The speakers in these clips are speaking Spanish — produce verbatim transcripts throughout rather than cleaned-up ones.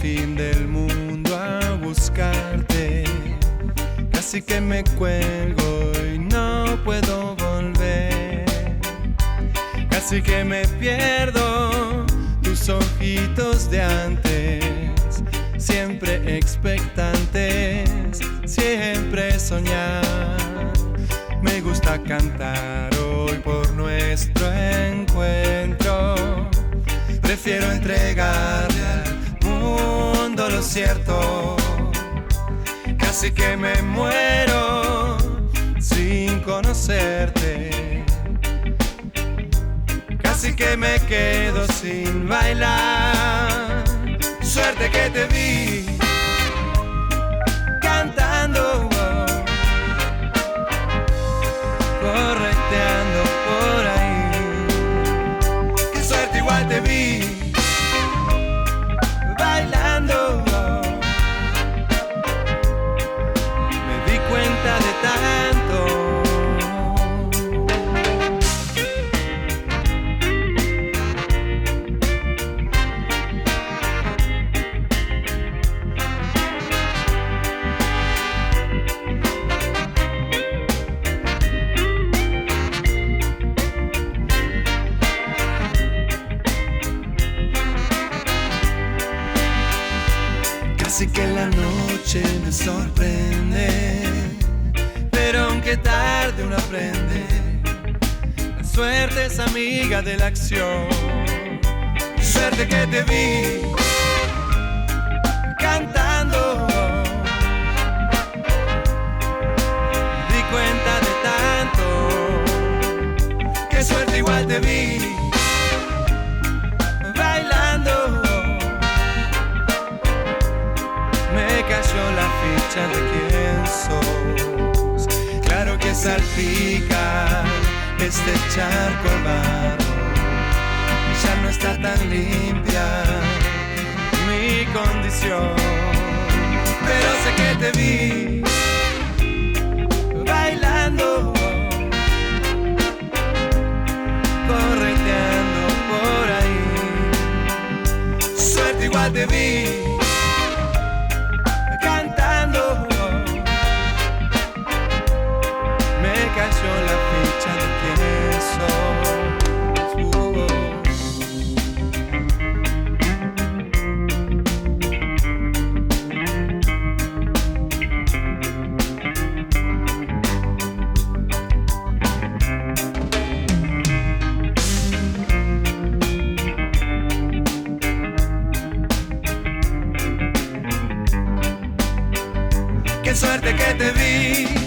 fin del mundo a buscarte. Casi que me cuelgo y no puedo volver. Casi que me pierdo tus ojitos de antes, siempre expectantes, siempre soñar. Me gusta cantar hoy por nuestro encuentro. Prefiero entregarle al mundo lo cierto. Casi que me muero sin conocerte. Casi que me quedo sin bailar. Suerte que te vi cantando, correteando por ahí. Qué suerte, igual te vi bailando. Me di cuenta de tanto. Casi que la noche me sorprende, pero aunque tarde uno aprende. La suerte es amiga de la acción. Suerte que te vi cantando. Me di cuenta de tanto. Qué suerte, igual te vi bailando. Me cayó la ficha de quién sos. Claro que salpica este charco de barro. Ya no está tan limpia mi condición. Pero sé que te vi bailando, correteando por ahí. Suerte, igual te vi cantando. Me cayó la ficha de quién sos. Uh-oh. Qué suerte que te vi.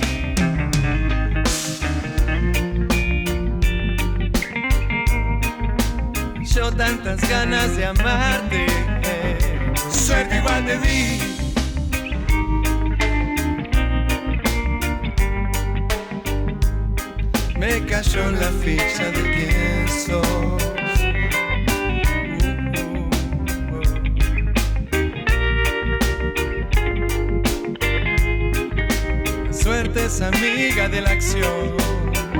Yo tantas ganas de amarte. Suerte, igual te vi. Me cayó la ficha de quién sos. Suerte es amiga de la acción.